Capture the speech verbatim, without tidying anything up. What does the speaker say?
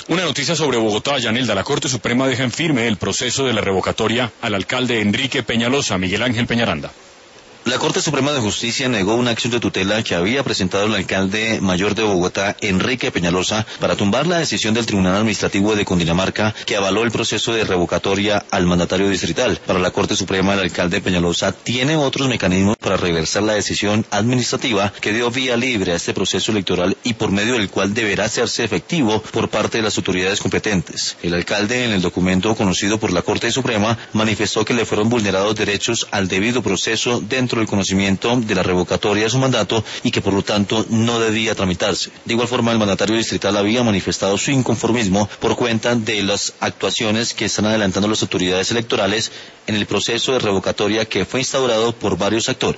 Una noticia sobre Bogotá, Yanelda. La Corte Suprema deja en firme el proceso de la revocatoria al alcalde Enrique Peñalosa. Miguel Ángel Peñaranda. La Corte Suprema de Justicia negó una acción de tutela que había presentado el alcalde mayor de Bogotá, Enrique Peñalosa, para tumbar la decisión del Tribunal Administrativo de Cundinamarca que avaló el proceso de revocatoria al mandatario distrital. Para la Corte Suprema, el alcalde Peñalosa tiene otros mecanismos para reversar la decisión administrativa que dio vía libre a este proceso electoral y por medio del cual deberá hacerse efectivo por parte de las autoridades competentes. El alcalde, en el documento conocido por la Corte Suprema, manifestó que le fueron vulnerados derechos al debido proceso dentro el conocimiento de la revocatoria de su mandato y que por lo tanto no debía tramitarse. De igual forma, el mandatario distrital había manifestado su inconformismo por cuenta de las actuaciones que están adelantando las autoridades electorales en el proceso de revocatoria que fue instaurado por varios actores.